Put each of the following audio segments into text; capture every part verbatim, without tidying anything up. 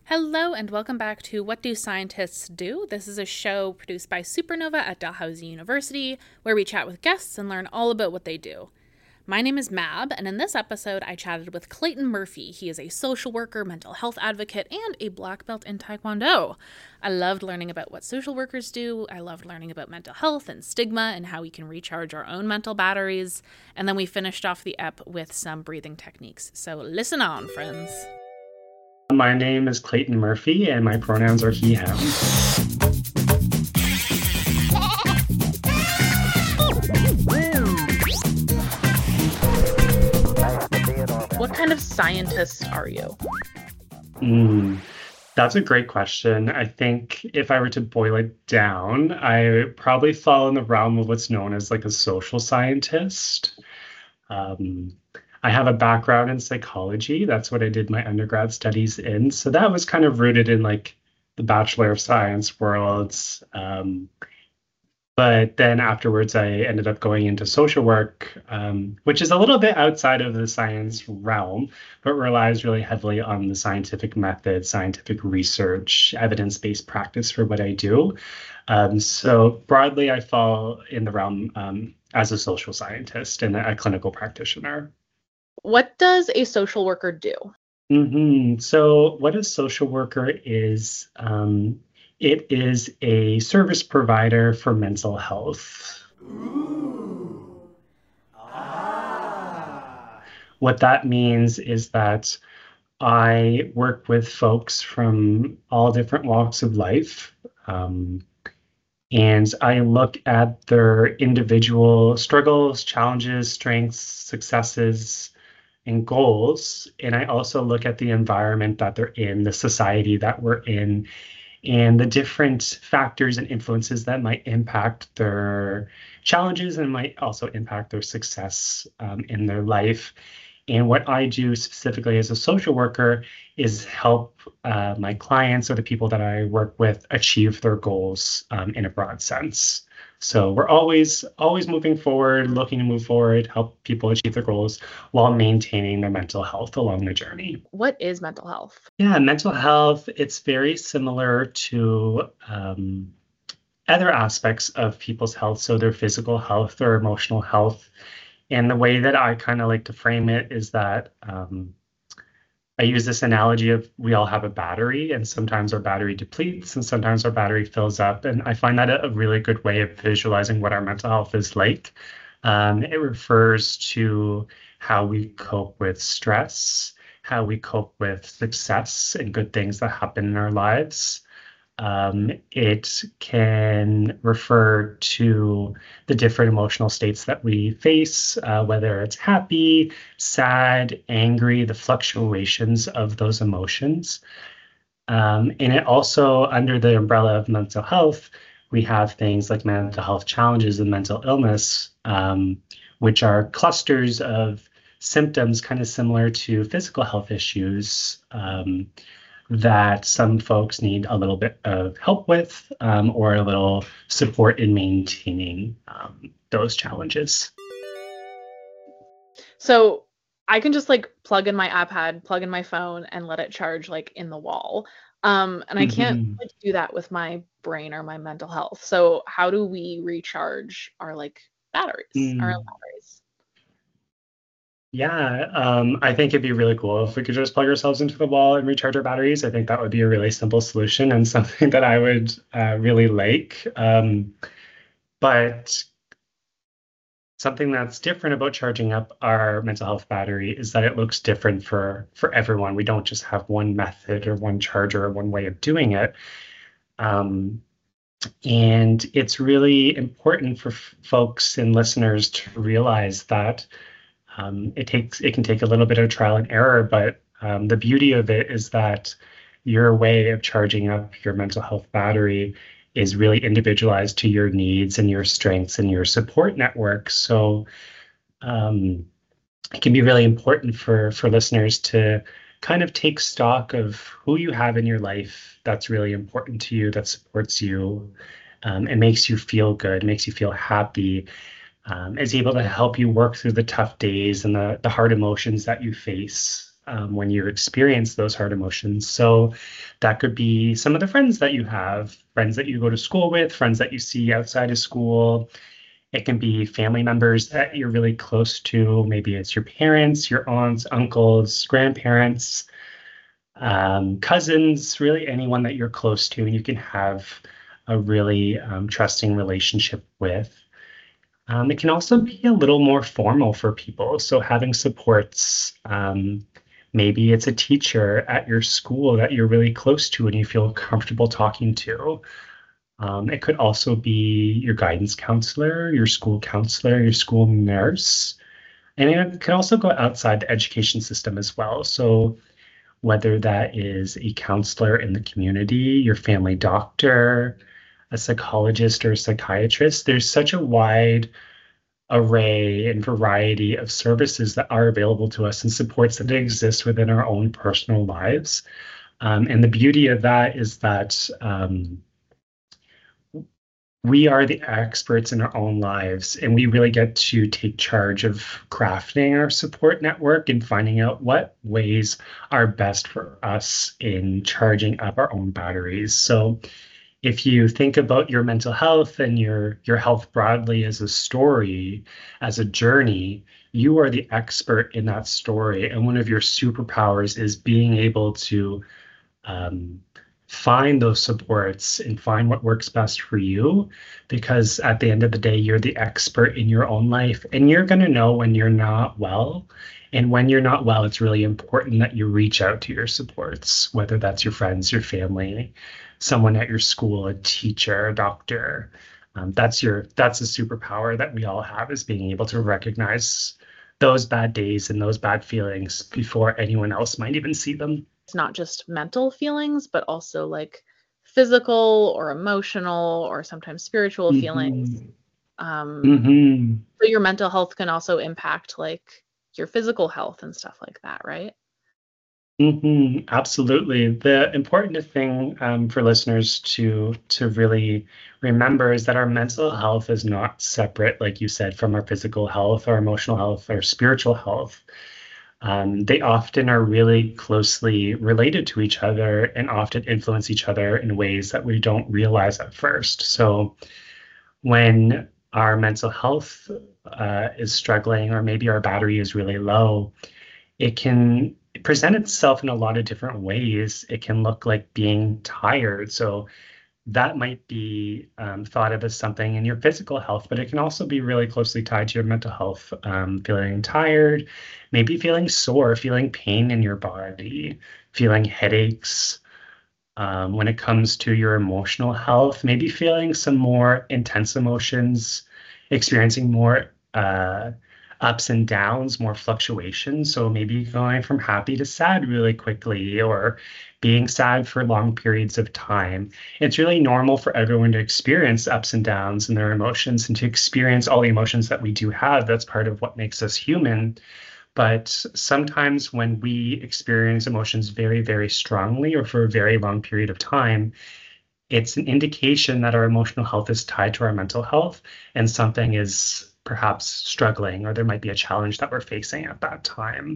Hello and welcome back to What Do Scientists Do? This is a show produced by Supernova at Dalhousie University, where we chat with guests and learn all about what they do. My name is Mab, and in this episode I chatted with Clayton Murphy. He is a social worker, mental health advocate, and a black belt in Taekwondo. I loved learning about what social workers do. I loved learning about mental health and stigma and how we can recharge our own mental batteries. And then we finished off the ep with some breathing techniques. So listen on, friends. My name is Clayton Murphy, and my pronouns are he, him. What kind of scientist are you? Mm, that's a great question. I think if I were to boil it down, I probably fall in the realm of what's known as like a social scientist. Um, I have a background in psychology. That's what I did my undergrad studies in. So that was kind of rooted in like the Bachelor of Science worlds. Um, but then afterwards, I ended up going into social work, um, which is a little bit outside of the science realm, but relies really heavily on the scientific method, scientific research, evidence-based practice for what I do. Um, so broadly, I fall in the realm um, as a social scientist and a clinical practitioner. What does a social worker do? Mm-hmm. So what a social worker is, um, it is a service provider for mental health. Ooh. Ah. What that means is that I work with folks from all different walks of life, um, and I look at their individual struggles, challenges, strengths, successes, and goals. And I also look at the environment that they're in, the society that we're in, and the different factors and influences that might impact their challenges and might also impact their success um, in their life. And what I do specifically as a social worker is help uh, my clients or the people that I work with achieve their goals um, in a broad sense. So we're always, always moving forward, looking to move forward, help people achieve their goals while maintaining their mental health along the journey. What is mental health? Yeah, mental health, it's very similar to um, other aspects of people's health, so their physical health, their emotional health. And the way that I kind of like to frame it is that um, I use this analogy of we all have a battery, and sometimes our battery depletes and sometimes our battery fills up. And I find that a, a really good way of visualizing what our mental health is like. Um, it refers to how we cope with stress, how we cope with success and good things that happen in our lives. Um, it can refer to the different emotional states that we face, uh, whether it's happy, sad, angry, the fluctuations of those emotions. Um, and it also, under the umbrella of mental health, we have things like mental health challenges and mental illness, um, which are clusters of symptoms kind of similar to physical health issues. Um, that some folks need a little bit of help with um, or a little support in maintaining um, those challenges. So I can just like plug in my iPad, plug in my phone, and let it charge like in the wall. Um, and I can't Mm-hmm. like, do that with my brain or my mental health. So how do we recharge our like batteries, Mm. our own batteries? Yeah, um, I think it'd be really cool if we could just plug ourselves into the wall and recharge our batteries. I think that would be a really simple solution and something that I would uh, really like. Um, but something that's different about charging up our mental health battery is that it looks different for for everyone. We don't just have one method or one charger or one way of doing it. Um, and it's really important for f- folks and listeners to realize that um, it takes it can take a little bit of trial and error, but um, the beauty of it is that your way of charging up your mental health battery is really individualized to your needs and your strengths and your support network. So um, it can be really important for for listeners to kind of take stock of who you have in your life that's really important to you, that supports you, um, and makes you feel good, makes you feel happy, um, is able to help you work through the tough days and the, the hard emotions that you face. um, when you experience those hard emotions. So that could be some of the friends that you have, friends that you go to school with, friends that you see outside of school. It can be family members that you're really close to. Maybe it's your parents, your aunts, uncles, grandparents, um, cousins, really anyone that you're close to and you can have a really um, trusting relationship with. Um, it can also be a little more formal for people. So having supports, um, maybe it's a teacher at your school that you're really close to and you feel comfortable talking to. Um, it could also be your guidance counselor, your school counselor, your school nurse. And it can also go outside the education system as well. So whether that is a counselor in the community, your family doctor, a psychologist or a psychiatrist, there's such a wide array and variety of services that are available to us and supports that exist within our own personal lives. Um, and the beauty of that is that um, we are the experts in our own lives, and we really get to take charge of crafting our support network and finding out what ways are best for us in charging up our own batteries. So if you think about your mental health and your your health broadly as a story, as a journey, you are the expert in that story. And one of your superpowers is being able to um, find those supports and find what works best for you, because at the end of the day, you're the expert in your own life and you're going to know when you're not well. And when you're not well, it's really important that you reach out to your supports, whether that's your friends, your family, someone at your school, a teacher, a doctor. Um, that's your that's a superpower that we all have, is being able to recognize those bad days and those bad feelings before anyone else might even see them. It's not just mental feelings, but also like physical or emotional or sometimes spiritual Mm-hmm. feelings. Um, mm-hmm. So your mental health can also impact like your physical health and stuff like that, right? Mm-hmm. Absolutely. The important thing um, for listeners to to really remember is that our mental health is not separate, like you said, from our physical health, our emotional health, our spiritual health. Um, they often are really closely related to each other and often influence each other in ways that we don't realize at first. So when our mental health uh, is struggling, or maybe our battery is really low, it can present itself in a lot of different ways. It can look like being tired. So that might be um, thought of as something in your physical health, but it can also be really closely tied to your mental health. Um, feeling tired, maybe feeling sore, feeling pain in your body, feeling headaches. Um, when it comes to your emotional health, maybe feeling some more intense emotions, experiencing more uh, ups and downs, more fluctuations. So maybe going from happy to sad really quickly, or being sad for long periods of time. It's really normal for everyone to experience ups and downs in their emotions and to experience all the emotions that we do have. That's part of what makes us human. But sometimes when we experience emotions very, very strongly or for a very long period of time, it's an indication that our emotional health is tied to our mental health and something is perhaps struggling, or there might be a challenge that we're facing at that time.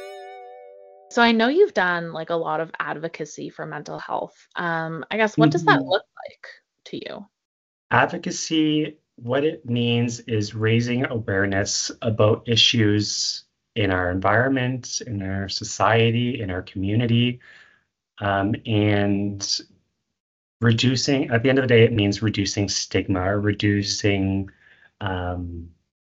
So I know you've done like a lot of advocacy for mental health. Um, I guess what does that Mhm. look like to you? Advocacy, what it means is raising awareness about issues in our environment, in our society, in our community, um, and reducing, at the end of the day, it means reducing stigma, reducing um,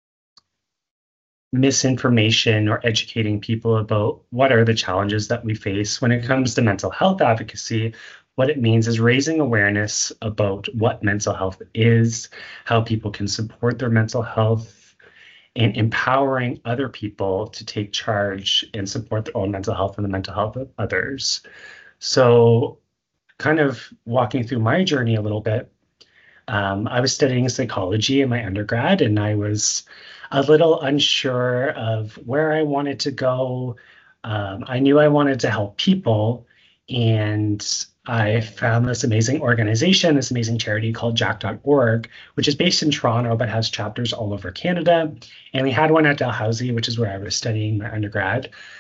misinformation, or educating people about what are the challenges that we face. When it comes to mental health advocacy, what it means is raising awareness about what mental health is, how people can support their mental health, and empowering other people to take charge and support their own mental health and the mental health of others. So kind of walking through my journey a little bit, um, I was studying psychology in my undergrad, and I was a little unsure of where I wanted to go. Um, I knew I wanted to help people, and I found this amazing organization, this amazing charity called Jack dot org, which is based in Toronto but has chapters all over Canada. And we had one at Dalhousie, which is where I was studying my undergrad.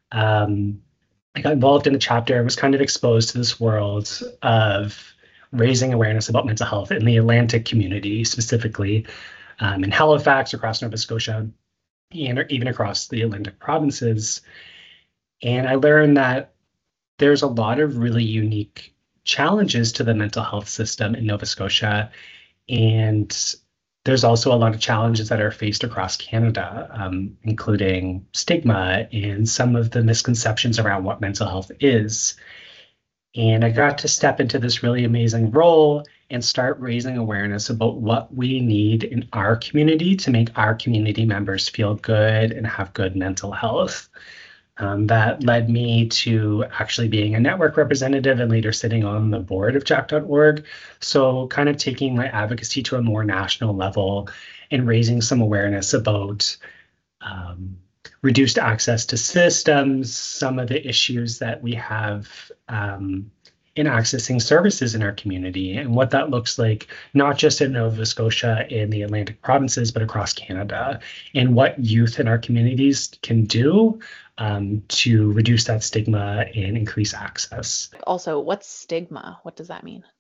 um, I got involved in the chapter and was kind of exposed to this world of raising awareness about mental health in the Atlantic community, specifically um, in Halifax, across Nova Scotia, and even across the Atlantic provinces. And I learned that there's a lot of really unique challenges to the mental health system in Nova Scotia. And there's also a lot of challenges that are faced across Canada, um, including stigma and some of the misconceptions around what mental health is. And I got to step into this really amazing role and start raising awareness about what we need in our community to make our community members feel good and have good mental health. Um, that led me to actually being a network representative and later sitting on the board of Jack dot org. So kind of taking my advocacy to a more national level and raising some awareness about um, reduced access to systems, some of the issues that we have um, in accessing services in our community and what that looks like, not just in Nova Scotia and the Atlantic provinces, but across Canada, and what youth in our communities can do um, to reduce that stigma and increase access. Also, what's stigma? What does that mean?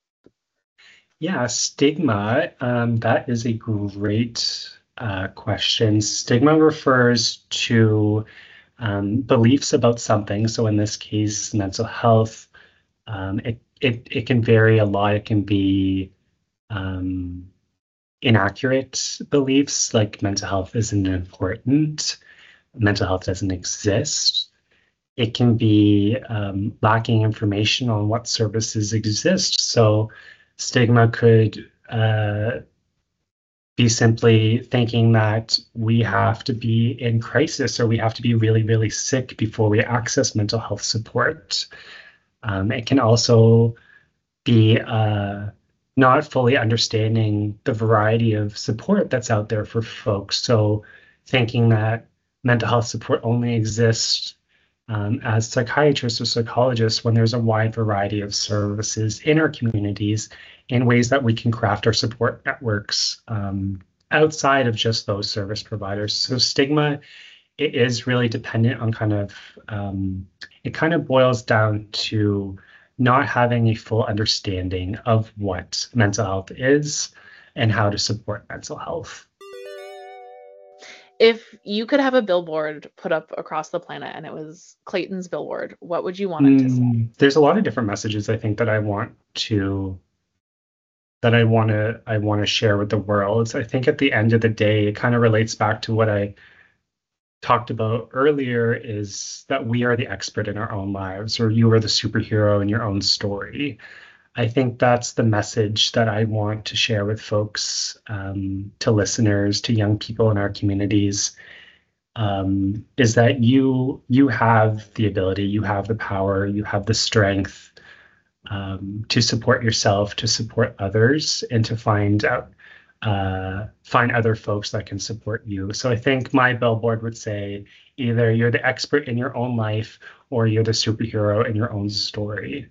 Yeah, stigma, um, that is a great uh, question. Stigma refers to um, beliefs about something. So in this case, mental health. Um, it, it, it can vary a lot. It can be um, inaccurate beliefs, like mental health isn't important, mental health doesn't exist. It can be um, lacking information on what services exist. So stigma could uh, be simply thinking that we have to be in crisis or we have to be really, really sick before we access mental health support. Um, it can also be uh, not fully understanding the variety of support that's out there for folks. So thinking that mental health support only exists um, as psychiatrists or psychologists when there's a wide variety of services in our communities in ways that we can craft our support networks um, outside of just those service providers. So stigma, it is really dependent on kind of, um, it kind of boils down to not having a full understanding of what mental health is and how to support mental health. If you could have a billboard put up across the planet and it was Clayton's billboard, what would you want it to say? Mm, there's a lot of different messages I think that I want to that I want to I want to share with the world. I think at the end of the day, it kind of relates back to what I talked about earlier, is that we are the expert in our own lives, or you are the superhero in your own story. I think that's the message that I want to share with folks, um, to listeners, to young people in our communities, um, is that you you have the ability, you have the power, you have the strength um, to support yourself, to support others, and to find out uh, find other folks that can support you. So I think my billboard would say either you're the expert in your own life or you're the superhero in your own story.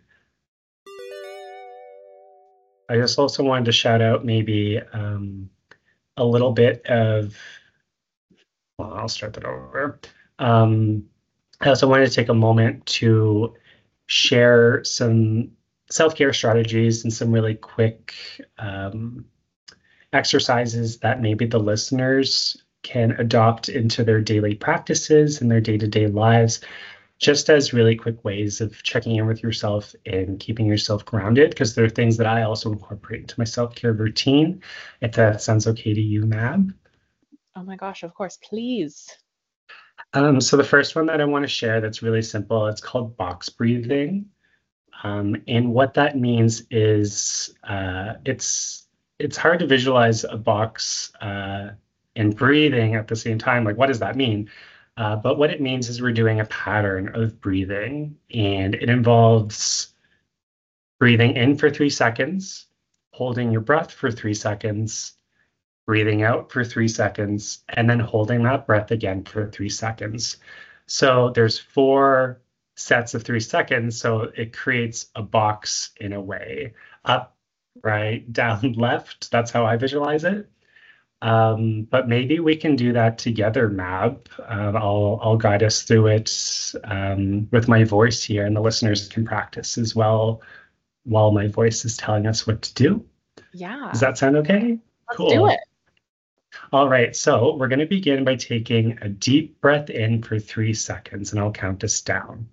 I just also wanted to shout out maybe um, a little bit of, well, I'll start that over. Um, I also wanted to take a moment to share some self-care strategies and some really quick um, exercises that maybe the listeners can adopt into their daily practices and their day-to-day lives, just as really quick ways of checking in with yourself and keeping yourself grounded, because there are things that I also incorporate into my self-care routine, if that sounds okay to you, Mab. Oh my gosh, of course, please. Um, so the first one that I want to share that's really simple, it's called box breathing. Um, and what that means is uh, it's it's hard to visualize a box uh, and breathing at the same time. Like, what does that mean? Uh, but what it means is we're doing a pattern of breathing, and it involves breathing in for three seconds, holding your breath for three seconds, breathing out for three seconds, and then holding that breath again for three seconds. So there's four sets of three seconds, so it creates a box in a way. Up, right, down, left. That's how I visualize it. Um, but maybe we can do that together, Mab. Um, I'll I'll guide us through it um, with my voice here, and the listeners can practice as well while my voice is telling us what to do. Yeah. Does that sound okay? Let's Cool. do it. All right, so we're going to begin by taking a deep breath in for three seconds, and I'll count us down.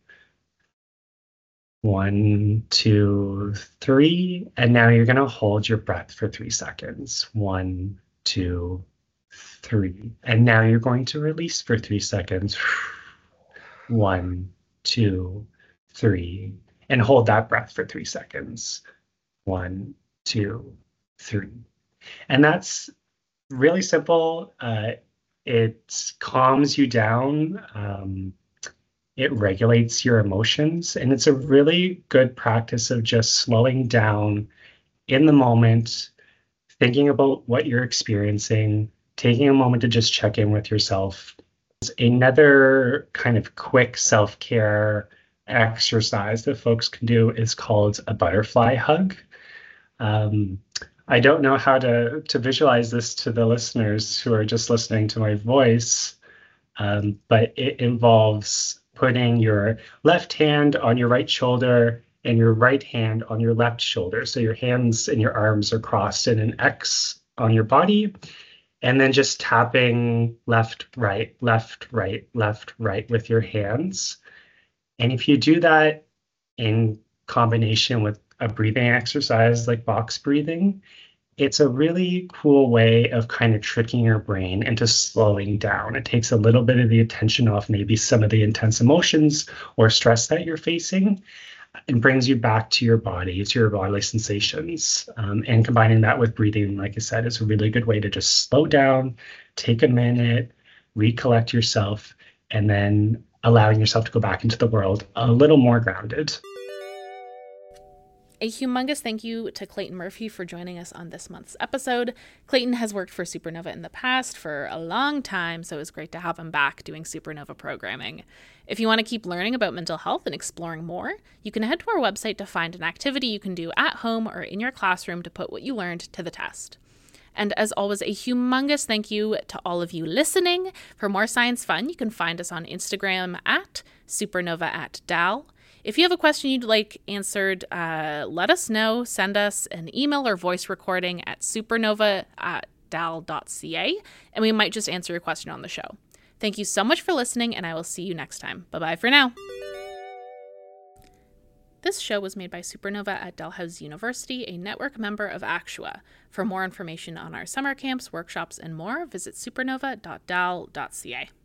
One, two, three. And now you're going to hold your breath for three seconds. One, two, three. And now you're going to release for three seconds. One, two, three. And hold that breath for three seconds. One, two, three. And that's really simple. Uh, it calms you down. Um, It regulates your emotions, and it's a really good practice of just slowing down in the moment, thinking about what you're experiencing, taking a moment to just check in with yourself. Another kind of quick self-care exercise that folks can do is called a butterfly hug. Um, I don't know how to, to visualize this to the listeners who are just listening to my voice, um, but it involves putting your left hand on your right shoulder and your right hand on your left shoulder. So your hands and your arms are crossed in an X on your body, and then just tapping left, right, left, right, left, right with your hands. And if you do that in combination with a breathing exercise like box breathing, it's a really cool way of kind of tricking your brain into slowing down. It takes a little bit of the attention off maybe some of the intense emotions or stress that you're facing and brings you back to your body, to your bodily sensations. Um, and combining that with breathing, like I said, is a really good way to just slow down, take a minute, recollect yourself, and then allowing yourself to go back into the world a little more grounded. A humongous thank you to Clayton Murphy for joining us on this month's episode. Clayton has worked for Supernova in the past for a long time, so it was great to have him back doing Supernova programming. If you want to keep learning about mental health and exploring more, you can head to our website to find an activity you can do at home or in your classroom to put what you learned to the test. And as always, a humongous thank you to all of you listening. For more science fun, you can find us on Instagram at supernova at dal. If you have a question you'd like answered, uh, let us know. Send us an email or voice recording at supernova at dal dot c a, and we might just answer your question on the show. Thank you so much for listening, and I will see you next time. Bye-bye for now. This show was made by Supernova at Dalhousie University, a network member of ACTUA. For more information on our summer camps, workshops, and more, visit supernova dot dal dot c a.